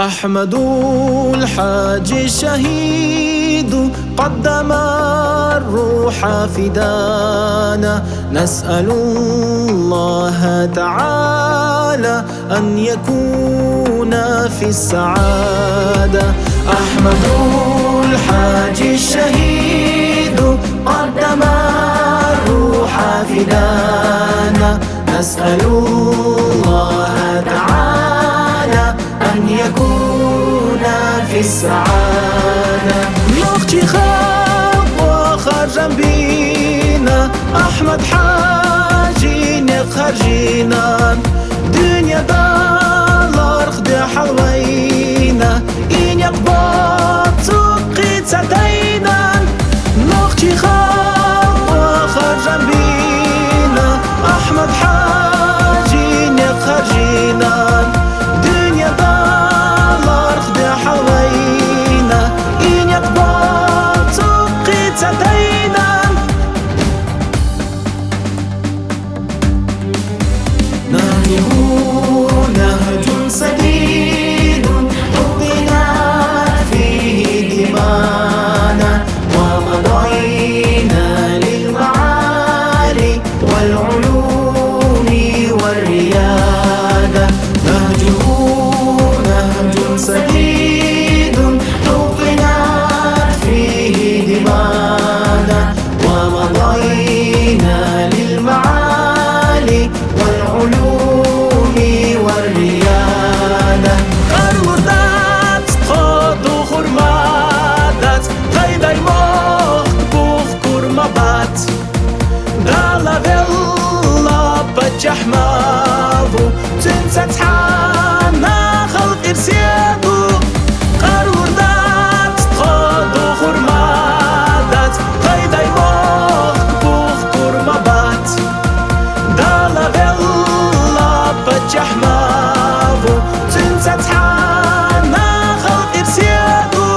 أحمد الحاج الشهيد قدم الروح فدانا، نسأل الله تعالى أن يكون في السعادة. أحمد الحاج الشهيد قدم الروح فدانا، نسأل الله تعالى أن يكون في السعادة. نختي خاب وخرج بينا أحمد حاجي نخرجينا، دنيا دار خدي حلوينا إن يقبض تقيت سدينا. نختي خاب وخرج بينا أحمد حاجي نخرجينا، دنيا دار خدي حلوينا إن يقبض تقيت سدينا. نهجه نهج سديد حطنا فيه دمانا، ومضينا للمعالي والعلوم والريادة. نهجه نهج سديد حطنا فيه دمانا، ومضينا للمعالي والعلوم والريادة. قرودات قاد خرمادات غيداي موخت بوخ كرمبات، دالا فيلا بجحماضو تنسى تحانا خلق إرسيادو. قرودات قاد خرمادات غيداي موخت بوخ كرمبات، دالا فيلا بجحماضو تنسى تحانا خلق إرسيادو.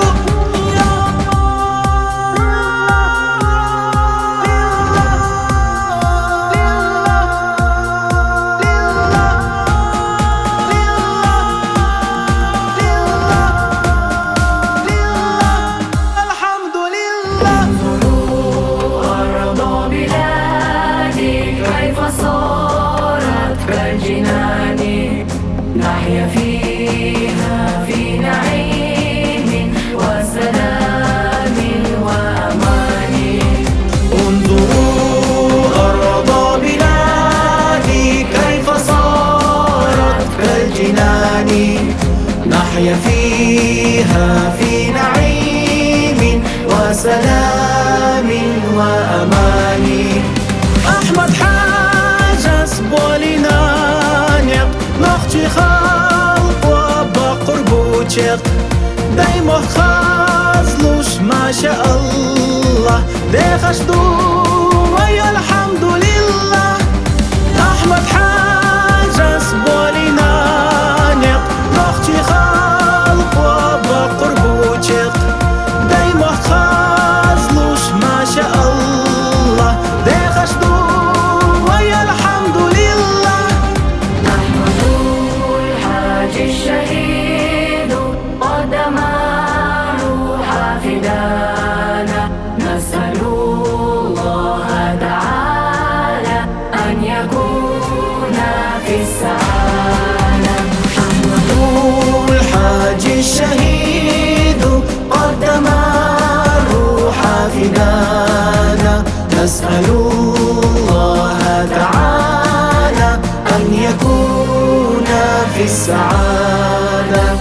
الحمد لله. انظروا أرض بلادي كيف صارت كالجنان، نحيا فيها في نعيم وسلام وأمان. انظروا أرض بلادي كيف صارت كالجنان، نحيا فيها في نعيم وسلام وأمان. أحمد حاج سبولينا نيق نختي خلق وبقربوتشق، دايما خازلوش ما شاء الله ديخش ويا الحمد لله. أحمد حاج سبولينا نيق نختي خلق وبقربوتشق، دايما خازلوش ما شاء الله ديخش ويا الحمد لله. أحمد الحاج الشهيد قدم الروح فدانا، نسأل الله تعالى أن يكون في السعادة. أحمد الحاج الشهيد قدم الروح فدانا، نسأل الله تعالى أن يكون في السعادة.